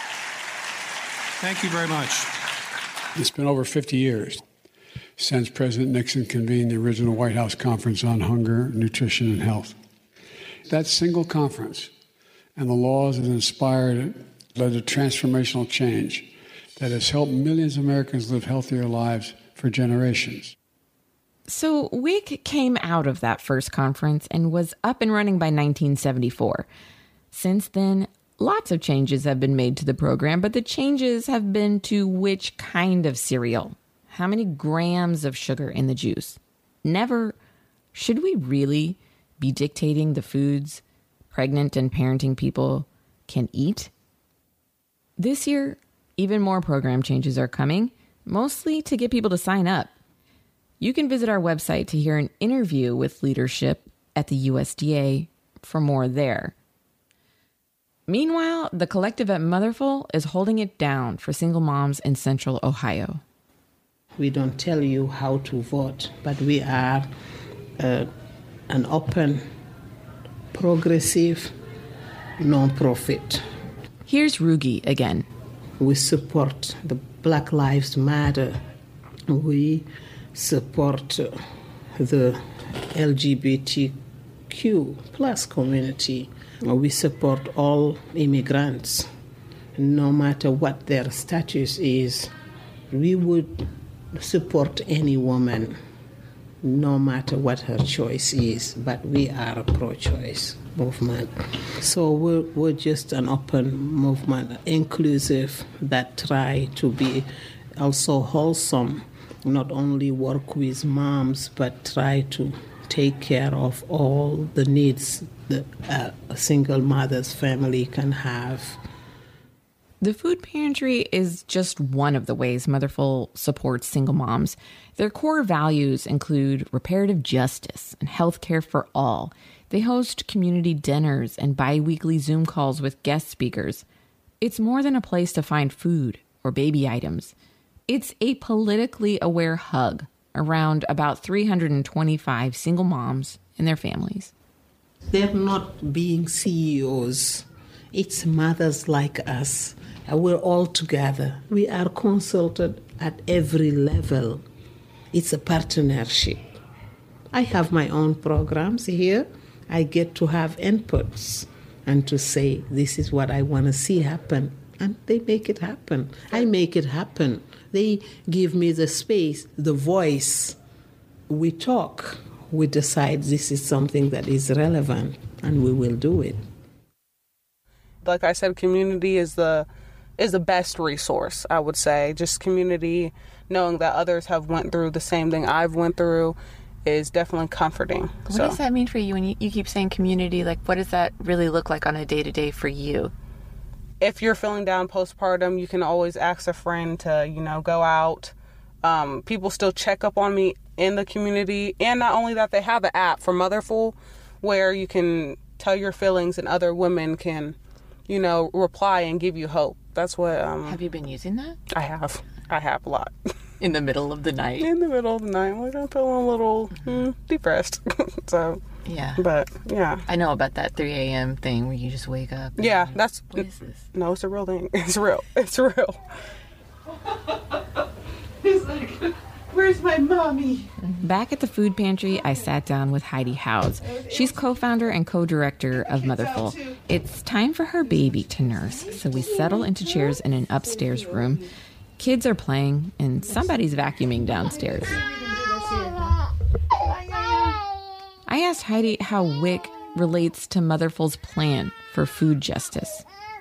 Speaker 16: Thank you very much. It's been over fifty years since President Nixon convened the original White House Conference on Hunger, Nutrition, and Health. That single conference and the laws that inspired it led to transformational change that has helped millions of Americans live healthier lives for generations.
Speaker 9: So W I C came out of that first conference and was up and running by nineteen seventy-four. Since then, lots of changes have been made to the program, but the changes have been to which kind of cereal, how many grams of sugar in the juice. Never, should we really be dictating the foods pregnant and parenting people can eat? This year, even more program changes are coming, mostly to get people to sign up. You can visit our website to hear an interview with leadership at the U S D A for more there. Meanwhile, the collective at Motherful is holding it down for single moms in Central Ohio.
Speaker 11: We don't tell you how to vote, but we are uh, an open, progressive, non-profit.
Speaker 9: Here's Rugi again.
Speaker 11: We support the Black Lives Matter. We support uh, the L G B T Q plus community. We support all immigrants, no matter what their status is. We would support any woman, no matter what her choice is, but we are a pro-choice movement. So we're, we're just an open movement, inclusive, that try to be also wholesome, not only work with moms, but try to take care of all the needs that uh, a single mother's family can have.
Speaker 9: The food pantry is just one of the ways Motherful supports single moms. Their core values include reparative justice and health care for all. They host community dinners and bi-weekly Zoom calls with guest speakers. It's more than a place to find food or baby items. It's a politically aware hug around about three hundred twenty-five single moms and their families.
Speaker 11: They're not being C E Os. It's mothers like us. We're all together. We are consulted at every level. It's a partnership. I have my own programs here. I get to have inputs and to say, this is what I want to see happen. And they make it happen. I make it happen. They give me the space, the voice. We talk. We decide this is something that is relevant, and we will do it.
Speaker 8: Like I said, community is the is the best resource, I would say. Just community, knowing that others have went through the same thing I've went through is definitely comforting.
Speaker 14: What
Speaker 8: so.
Speaker 14: does that mean for you when you, you keep saying community? Like, what does that really look like on a day-to-day for you?
Speaker 8: If you're feeling down postpartum, you can always ask a friend to, you know, go out. Um, people still check up on me in the community. And not only that, they have an app for Motherful where you can tell your feelings and other women can, you know, reply and give you hope. that's what. Um,
Speaker 14: have you been using that?
Speaker 8: I have. I have a lot.
Speaker 14: In the middle of the night?
Speaker 8: In the middle of the night. Like, I'm feeling a little mm, depressed. So,
Speaker 14: yeah.
Speaker 8: But, yeah.
Speaker 14: I know about that three a.m. thing where you just wake up.
Speaker 8: Yeah, that's...
Speaker 14: What is this?
Speaker 8: No, it's a real thing. It's real. It's real.
Speaker 11: He's like, where's my mommy?
Speaker 9: Back at the food pantry, I sat down with Heidi Howes. She's co-founder and co-director of Motherful. It's time for her baby to nurse, so we settle into chairs in an upstairs room. Kids are playing, and somebody's vacuuming downstairs. I asked Heidi how W I C relates to Motherful's plan for food justice.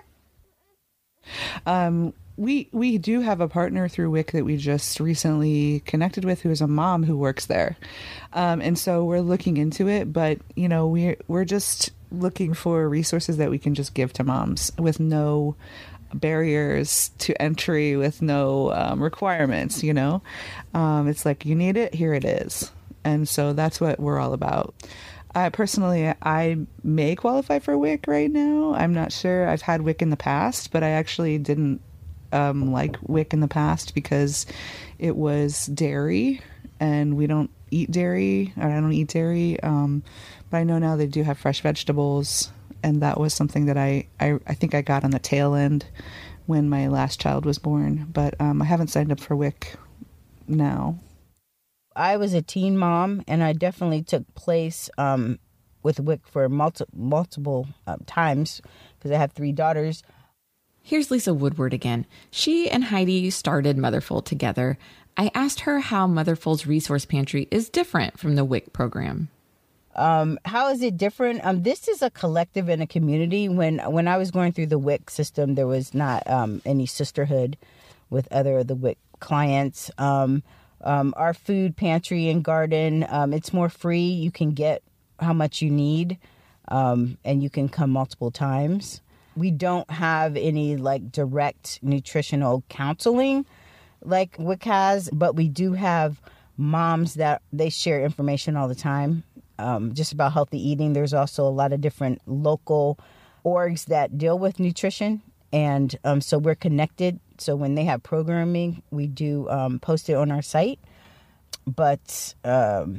Speaker 10: Um, we we do have a partner through W I C that we just recently connected with, who is a mom who works there, um, and so we're looking into it. But you know, we're we're just looking for resources that we can just give to moms with no barriers to entry, with no um, requirements. You know, um, it's like, you need it, here it is, and so that's what we're all about. Uh, personally, I may qualify for W I C right now. I'm not sure. I've had W I C in the past, but I actually didn't um, like W I C in the past because it was dairy, and we don't eat dairy, or I don't eat dairy. Um, but I know now they do have fresh vegetables, and that was something that I, I, I think I got on the tail end when my last child was born. But um, I haven't signed up for W I C now.
Speaker 12: I was a teen mom, and I definitely took place um, with W I C for multi- multiple uh, times because I have three daughters.
Speaker 9: Here's Lisa Woodward again. She and Heidi started Motherful together. I asked her how Motherful's resource pantry is different from the W I C program.
Speaker 12: Um, how is it different? Um, this is a collective and a community. When when I was going through the W I C system, there was not um, any sisterhood with other of the W I C clients. Um, um, our food pantry and garden, um, it's more free. You can get how much you need, um, and you can come multiple times. We don't have any like direct nutritional counseling like W I C has, but we do have moms that they share information all the time. Um, just about healthy eating. There's also a lot of different local orgs that deal with nutrition. And um, so we're connected. So when they have programming, we do um, post it on our site. But um,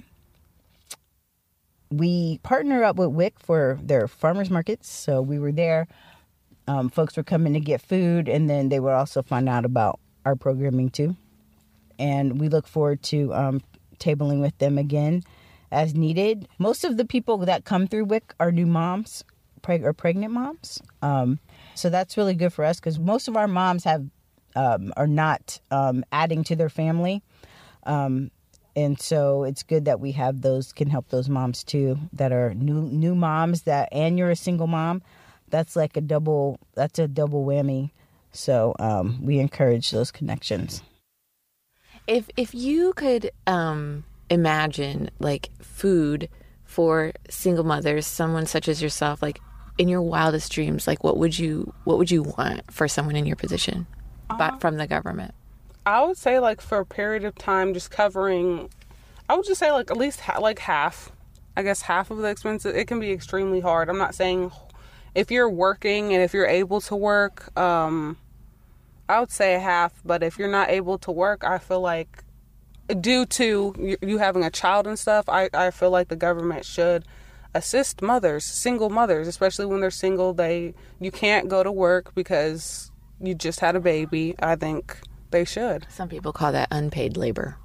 Speaker 12: we partner up with W I C for their farmers markets. So we were there. Um, folks were coming to get food, and then they would also find out about our programming too. And we look forward to um, tabling with them again as needed. Most of the people that come through W I C are new moms preg- or pregnant moms. Um, so that's really good for us because most of our moms have um, are not um, adding to their family. Um, and so it's good that we have those, can help those moms too that are new new moms that, and you're a single mom. That's like a double, that's a double whammy. So um, we encourage those connections.
Speaker 14: If if you could um, imagine like food for single mothers, someone such as yourself, like in your wildest dreams, like what would you what would you want for someone in your position, uh, but from the government?
Speaker 8: I would say like for a period of time, just covering. I would just say like at least ha- like half. I guess half of the expenses. It can be extremely hard. I'm not saying if you're working and if you're able to work. Um, I would say half, but if you're not able to work, I feel like due to you, you having a child and stuff, I, I feel like the government should assist mothers, single mothers, especially when they're single. They you can't go to work because you just had a baby. I think they should.
Speaker 14: Some people call that unpaid labor.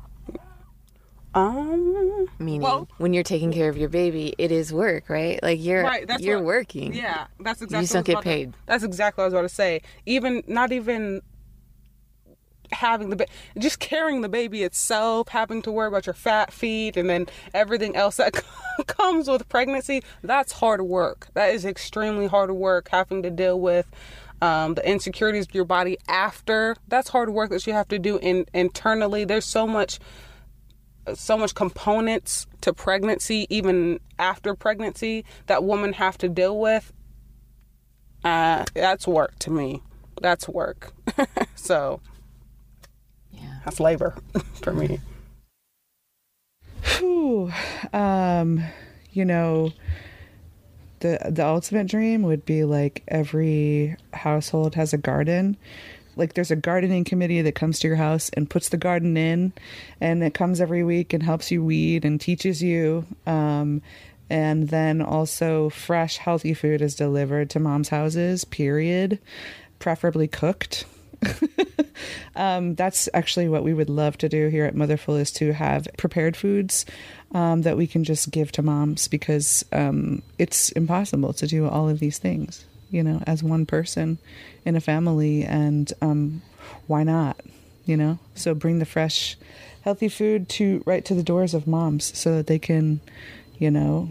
Speaker 8: Um,
Speaker 14: Meaning
Speaker 8: well,
Speaker 14: when you're taking care of your baby, it is work, right? Like you're
Speaker 8: right, that's
Speaker 14: you're
Speaker 8: what,
Speaker 14: working.
Speaker 8: Yeah, that's exactly.
Speaker 14: You just don't get paid.
Speaker 8: To, that's exactly what I was about to say. Even not even having the ba- just carrying the baby itself, having to worry about your fat feet, and then everything else that comes with pregnancy. That's hard work. That is extremely hard work. Having to deal with um, the insecurities of your body after. That's hard work that you have to do in, internally. There's so much. so much components to pregnancy, even after pregnancy, that women have to deal with. Uh, that's work to me. That's work. So, yeah, that's labor for me.
Speaker 10: Whew. Um, you know, The the ultimate dream would be like every household has a garden. Like there's a gardening committee that comes to your house and puts the garden in, and it comes every week and helps you weed and teaches you. Um, and then also fresh, healthy food is delivered to moms' houses, period, preferably cooked. um, that's actually what we would love to do here at Motherful, is to have prepared foods um, that we can just give to moms, because um, it's impossible to do all of these things, you know, as one person in a family. And um, why not, you know? So bring the fresh, healthy food to right to the doors of moms so that they can, you know,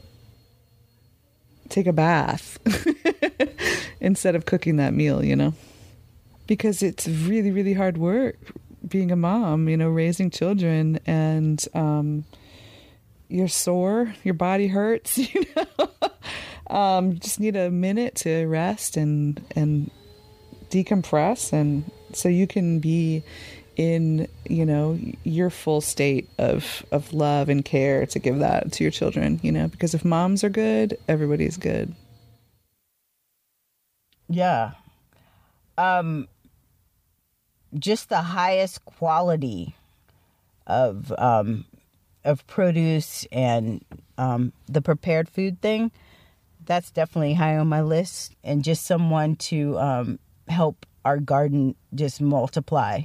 Speaker 10: take a bath instead of cooking that meal, you know? Because it's really, really hard work being a mom, you know, raising children, and um, you're sore, your body hurts, you know. um, you just need a minute to rest and and decompress, and so you can be in, you know, your full state of of love and care to give that to your children, you know, because if moms are good, everybody's good.
Speaker 12: Yeah. Um. Just the highest quality of um, of produce and um, the prepared food thing, that's definitely high on my list. And just someone to um, help our garden just multiply.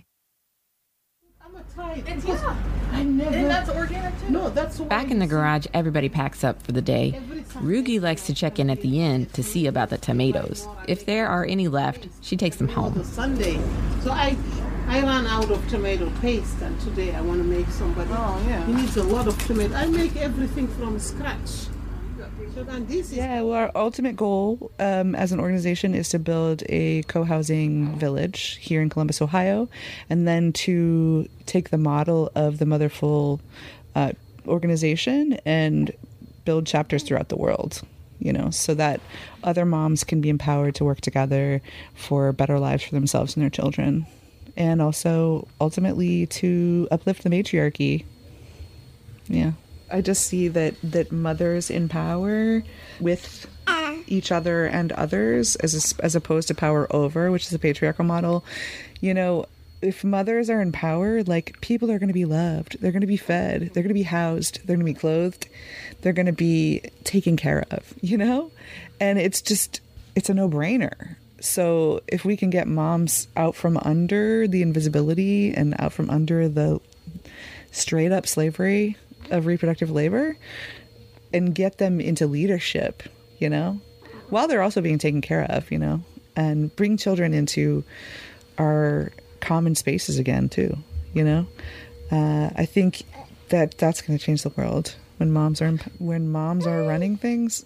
Speaker 11: It's, yeah. I never. And that's organic too. No, that's
Speaker 9: Back in the garage, everybody packs up for the day. Rugi likes to check in at the end to see about the tomatoes. If there are any left, she takes them home.
Speaker 11: Sunday, so I, I ran out of tomato paste, and today I want to make somebody. Oh yeah. He needs a lot of tomato. I make everything from scratch. So then this is
Speaker 10: yeah, well, our ultimate goal um, as an organization is to build a co-housing village here in Columbus, Ohio, and then to take the model of the Motherful uh, organization and build chapters throughout the world, you know, so that other moms can be empowered to work together for better lives for themselves and their children, and also ultimately to uplift the matriarchy. Yeah. I just see that, that mothers in power with each other and others, as a, as opposed to power over, which is a patriarchal model. You know, if mothers are in power, like, people are going to be loved. They're going to be fed. They're going to be housed. They're going to be clothed. They're going to be taken care of, you know? And it's just, it's a no-brainer. So if we can get moms out from under the invisibility and out from under the straight up slavery of reproductive labor and get them into leadership, you know, while they're also being taken care of, you know, and bring children into our common spaces again too, you know. Uh, I think that that's going to change the world when moms are when moms are running things.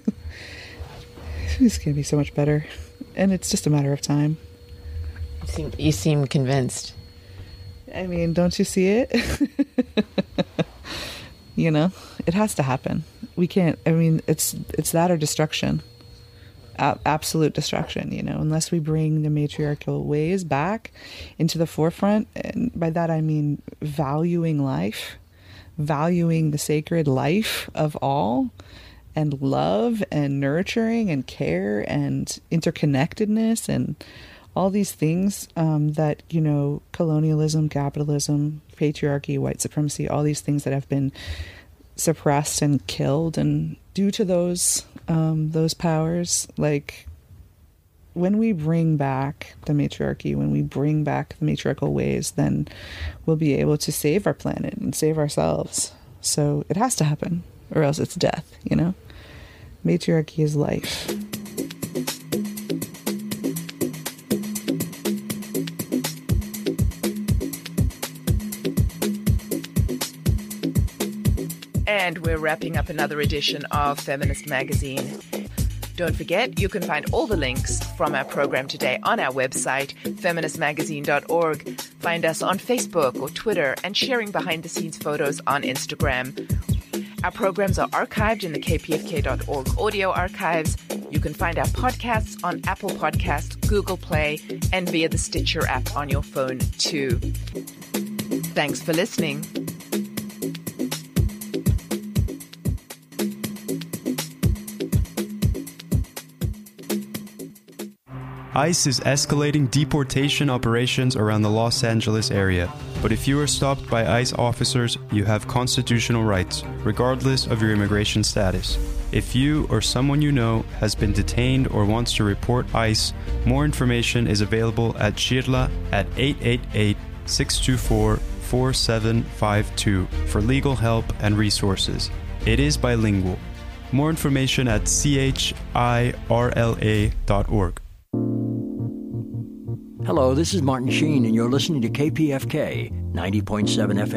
Speaker 10: It's going to be so much better, and it's just a matter of time.
Speaker 14: You seem, you seem convinced.
Speaker 10: I mean, don't you see it? You know, it has to happen. We can't, I mean, it's it's that or destruction. A- absolute destruction, you know, unless we bring the matriarchal ways back into the forefront. And by that, I mean valuing life, valuing the sacred life of all, and love and nurturing and care and interconnectedness and all these things um, that, you know, colonialism, capitalism, patriarchy, white supremacy, all these things that have been suppressed and killed. And due to those um, those powers, like, when we bring back the matriarchy, when we bring back the matriarchal ways, then we'll be able to save our planet and save ourselves. So it has to happen, or else it's death, you know? Matriarchy is life.
Speaker 3: And we're wrapping up another edition of Feminist Magazine. Don't forget, you can find all the links from our program today on our website, feminist magazine dot org. Find us on Facebook or Twitter, and sharing behind-the-scenes photos on Instagram. Our programs are archived in the k p f k dot org audio archives. You can find our podcasts on Apple Podcasts, Google Play, and via the Stitcher app on your phone, too. Thanks for listening.
Speaker 1: ICE is escalating deportation operations around the Los Angeles area. But if you are stopped by ICE officers, you have constitutional rights, regardless of your immigration status. If you or someone you know has been detained or wants to report ICE, more information is available at Shirla at eight eight eight, six two four, four seven five two for legal help and resources. It is bilingual. More information at C H I R L A dot org.
Speaker 17: Hello, this is Martin Sheen, and you're listening to K P F K ninety point seven F M.